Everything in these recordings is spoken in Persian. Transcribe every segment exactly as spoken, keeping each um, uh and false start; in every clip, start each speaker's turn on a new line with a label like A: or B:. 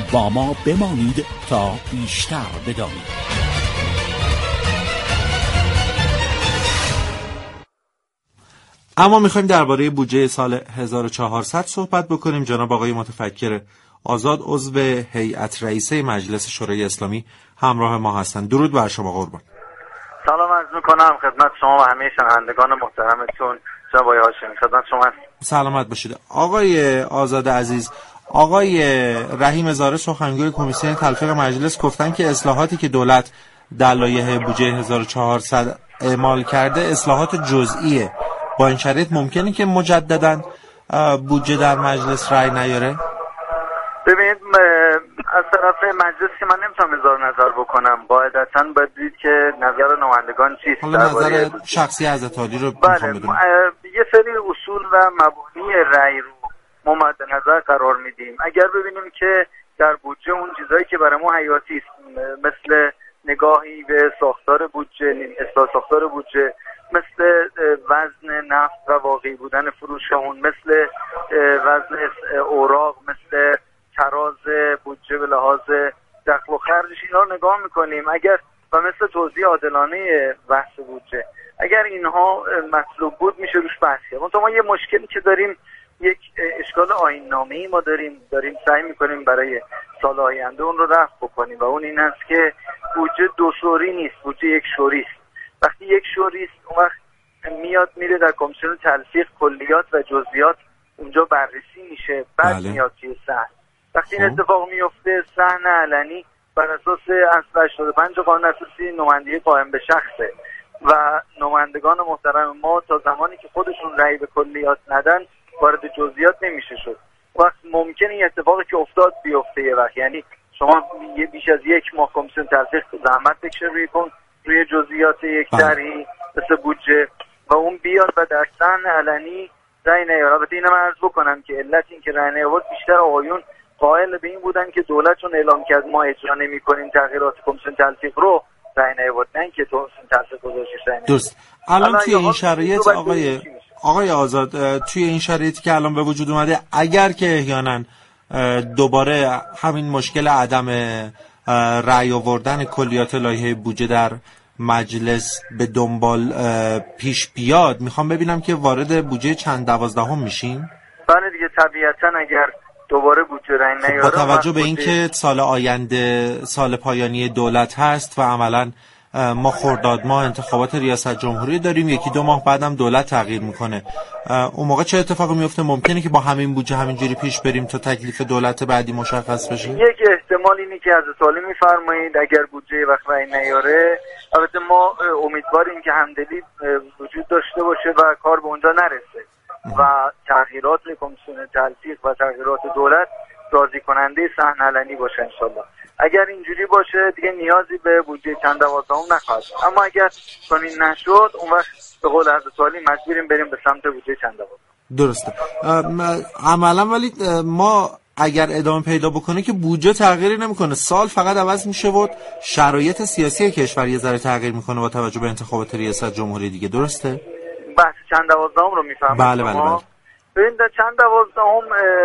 A: با ما بمانید تا بیشتر بدانید.
B: اما میخوایم درباره بودجه سال هزار و چهارصد صحبت بکنیم. جناب آقای متفکر آزاد عضو هیئت رئیسه مجلس شورای اسلامی همراه ما هستند. درود بر شما قربان.
C: سلام عرض میکنم خدمت شما و همه شنوندگان محترمتون. جناب آقای هاشمی خدمت شما هستم.
B: سلامت باشید. آقای آزاد عزیز، آقای رحیم زاره سخنگوی کمیسیون تلفیق مجلس گفتن که اصلاحاتی که دولت در لایحه بودجه هزار و چهارصد اعمال کرده اصلاحات جزئیه. با این شرایط ممکنه که مجددا بودجه در مجلس رأی نیاره؟
C: ببینید از طرف مجلس که من نمیتونم اظهار نظر بکنم، قاعدتاً باید دید که نظر نمایندگان چیست.
B: حالا نظر شخصی حضرت عالی رو
C: بله یه سری اصول و مبانی رأی رو ما مد نظر قرار میدیم. اگر ببینیم که در بودجه اون چیزایی که برای ما حیاتی است، مثل نگاهی به ساختار بودجه، اصلاح ساختار بودجه، مثل وزن نفت و واقعی بودن فروش اون، مثل وزن اوراق، مثل تراز بودجه به لحاظ دخل و خرجش، اینا رو نگاه میکنیم. اگر و مثل توزیع عادلانه بحث بودجه، اگر اینها مطلوب بود میشه روش بحث کرد. اما ما یه مشکلی که داریم، یک اشکال آیین‌نامه‌ای ما داریم داریم سعی میکنیم برای سال آینده اون رو رفع بکنیم و اون این است که بودجه دو شوری نیست، بودجه یک شوری است. وقتی یک شوری است اون وقت میاد میره در کمیسیون تلفیق، کلیات و جزئیات اونجا بررسی میشه، بعد بله. میاد توی صحن. وقتی این اتفاق میفته صحن علنی بر اساس اصل هشتاد و پنج قانون اساسی نمایندگی قائم به شخصه و نمایندگان محترم ما تا زمانی که خودشون رأی به کلیات ندن وارد جزئیات نمیشه شد. وقت ممکنه این اتفاقی که افتاد بیفته یه وقت، یعنی شما یه بیش از یک ماه کمیسیون تلفیق زحمت بکشه روی کن روی جزئیات یک طرحی مثل بودجه و اون بیاد و در صحن علنی رأی نیاره. البته اینم عرض بکنم که علت این که رأی نیاورد بیشتر آقایون قائل به این بودن که دولت چون اعلام کرد ما اجرا نمی‌کنیم تغییرات کمیسیون تلفیق رو، رأی نیاورد، نه اینکه کمیسیون تلفیق گذاشتش رأی نیاورد.
B: درست. الان توی این شرایط آقای آقای آزاد، توی این شرایطی که الان به وجود اومده، اگر که احیانا دوباره همین مشکل عدم رأی آوردن کلیات لایحه بودجه در مجلس به دنبال پیش بیاد، میخوام ببینم که وارد بودجه چند دوازدهم میشین؟
C: بله دیگه، طبیعتا اگر دوباره بودجه رأی نیاره،
B: با توجه به اینکه سال آینده سال پایانی دولت هست و عملاً ما خرداد ماه انتخابات ریاست جمهوری داریم، یکی دو ماه بعدم دولت تغییر میکنه، اون موقع چه اتفاقی میفته؟ ممکنه که با همین بودجه همینجوری پیش بریم تا تکلیف دولت بعدی مشخص بشه؟
C: یک احتمال اینه که حضرت عالی میفرمایید اگر بودجه وقت رأی نیاره، البته ما امیدواریم که همدلی وجود داشته باشه و کار به اونجا نرسه و تغییرات کمیسیون تلفیق و تغییرات دولت راضی کننده صحن علنی باشه انشالله. اگر اینجوری باشه دیگه نیازی به بودجه چند دوازدهم نخواهد. اما اگر چنین نشد اون وقت به قول حضرت عالی مجبوریم بریم به سمت بودجه چند دوازدهم.
B: درسته. عملا ولی ما اگر ادامه پیدا بکنه که بودجه تغییری نمیکنه، سال فقط عوض میشه و شرایط سیاسی کشور یه ذره تغییر میکنه با توجه به انتخابات ریاست جمهوری دیگه. درسته؟
C: بحث چند دوازدهم رو میفهمید؟
B: بله بله بله.
C: ببین در چند دوازدهم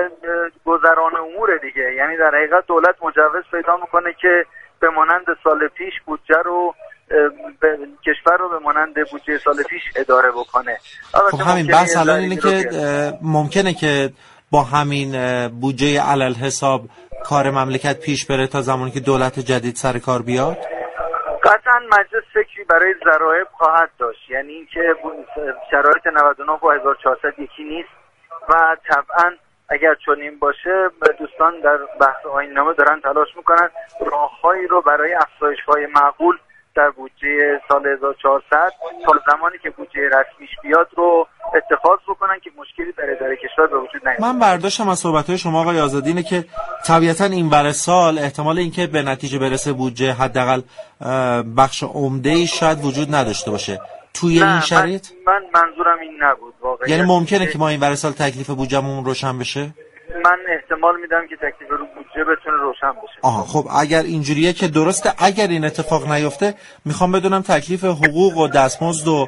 C: گذران امور دیگه، یعنی در حقیقت دولت مجوز پیدا میکنه که به مانند سال پیش بودجه رو به کشور رو به مانند بودجه سال پیش اداره بکنه.
B: خب همین بحث الان اینه که ممکنه که با همین بودجه علل حساب کار مملکت پیش بره تا زمانی که دولت جدید سر کار بیاد.
C: قطعا مجلس فکری برای ضرایب خواهد داشت، یعنی اینکه شرایط نود و نه با هزار و چهارصد یکی نیست و طبعا اگر چنین باشه دوستان در بحث آیین‌نامه دارن تلاش میکنن راههایی رو برای افزایش‌های معقول در بودجه سال هزار و چهارصد تا زمانی که بودجه رسمیش بیاد رو اتخاذ بکنن که مشکلی در اداره کشور به وجود نیاد.
B: من برداشتم از صحبت‌های شما آقای آزادی اینه که طبیعتاً این ور سال احتمال اینکه به نتیجه برسه بودجه حداقل بخش عمده‌ای شاید وجود نداشته باشه. توی این شرایط
C: من, من منظورم این نبود واقعا.
B: یعنی ممکنه که ما این ور سال تکلیف بودجهمون روشن بشه؟
C: من احتمال میدم که تکلیف رو بودجه بتونه روشن بشه.
B: آها خب اگر اینجوریه که درسته. اگر این اتفاق نیفته میخوام بدونم تکلیف حقوق و دستمزد و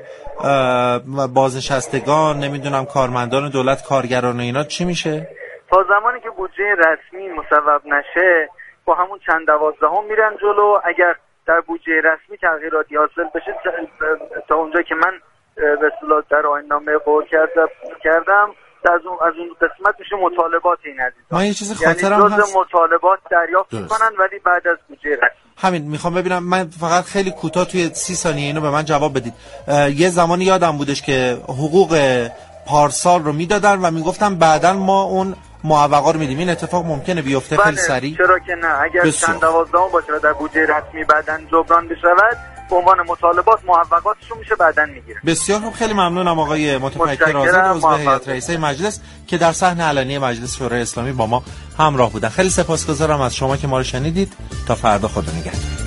B: بازنشستگان، نمیدونم کارمندان دولت، کارگران و اینا چی میشه؟
C: تا زمانی که بودجه رسمی مصوب نشه با همون چند دوازدهم میرن جلو. اگر در بودجه رسمی تغییراتی حاصل بشه تا اونجا که من به اصطلاح در آیین‌نامه قول کردم از اون از اون قسمت میشه مطالبات این عزیزان.
B: من یه چیزی خاطرم
C: یعنی
B: هست
C: مطالبات دریافت میکنن ولی بعد از بودجه رسمی.
B: همین میخوام ببینم، من فقط خیلی کوتاه توی سی ثانیه اینو به من جواب بدید. یه زمانی یادم بودش که حقوق پارسال رو میدادن و میگفتن بعداً ما اون معوقا رو میدیم. این اتفاق ممکنه بیفته خیلی سریع؟
C: چرا که نه، اگر چند دوازدهم باشه در بودجه رسمی بعداً جبران بشود به عنوان مطالبات معوقاتشون میشه بعداً میگیره.
B: بسیار خوب، خیلی ممنونم آقای متفکر آزاد عضو هیئت رئیسه مجلس که در صحن علنی مجلس شورای اسلامی با ما همراه بودن. خیلی سپاسگزارم از شما که ما رو شنیدید. تا فردا، خدا نگهدار.